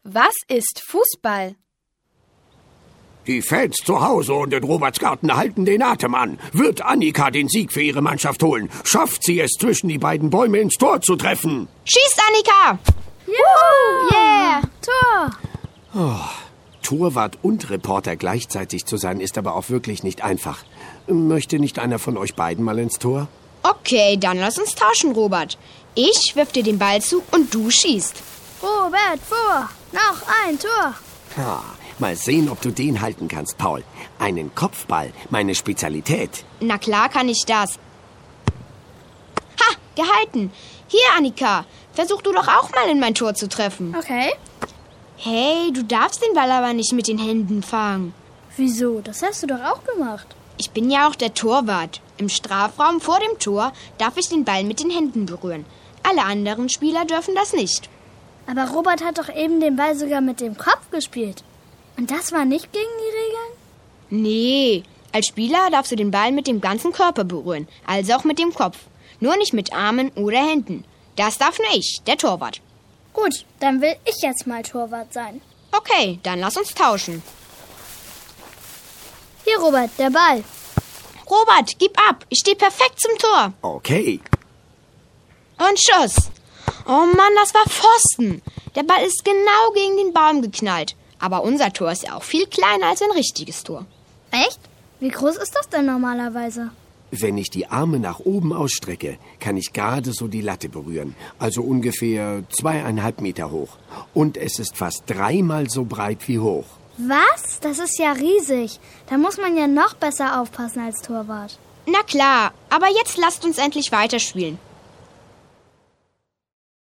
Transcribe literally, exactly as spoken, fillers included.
Was ist Fußball? Die Fans zu Hause und in Robertsgarten halten den Atem an. Wird Annika den Sieg für ihre Mannschaft holen? Schafft sie es, zwischen die beiden Bäume ins Tor zu treffen? Schießt, Annika! Juhu! Yeah! Tor! Oh, Torwart und Reporter gleichzeitig zu sein, ist aber auch wirklich nicht einfach. Möchte nicht einer von euch beiden mal ins Tor? Okay, dann lass uns tauschen, Robert. Ich wirf dir den Ball zu und du schießt. Robert, vor! Noch ein Tor! Ha, mal sehen, ob du den halten kannst, Paul. Einen Kopfball, meine Spezialität. Na klar kann ich das. Ha, gehalten. Hier, Annika, versuch du doch auch mal in mein Tor zu treffen. Okay. Hey, du darfst den Ball aber nicht mit den Händen fangen. Wieso? Das hast du doch auch gemacht. Ich bin ja auch der Torwart. Im Strafraum vor dem Tor darf ich den Ball mit den Händen berühren. Alle anderen Spieler dürfen das nicht. Aber Robert hat doch eben den Ball sogar mit dem Kopf gespielt. Und das war nicht gegen die Regeln? Nee, als Spieler darfst du den Ball mit dem ganzen Körper berühren, also auch mit dem Kopf. Nur nicht mit Armen oder Händen. Das darf nur ich, der Torwart. Gut, dann will ich jetzt mal Torwart sein. Okay, dann lass uns tauschen. Hier, Robert, der Ball. Robert, gib ab. Ich stehe perfekt zum Tor. Okay. Und Schuss. Oh Mann, das war Pfosten. Der Ball ist genau gegen den Baum geknallt. Aber unser Tor ist ja auch viel kleiner als ein richtiges Tor. Echt? Wie groß ist das denn normalerweise? Wenn ich die Arme nach oben ausstrecke, kann ich gerade so die Latte berühren. Also ungefähr zweieinhalb Meter hoch. Und es ist fast dreimal so breit wie hoch. Was? Das ist ja riesig. Da muss man ja noch besser aufpassen als Torwart. Na klar, aber jetzt lasst uns endlich weiterspielen.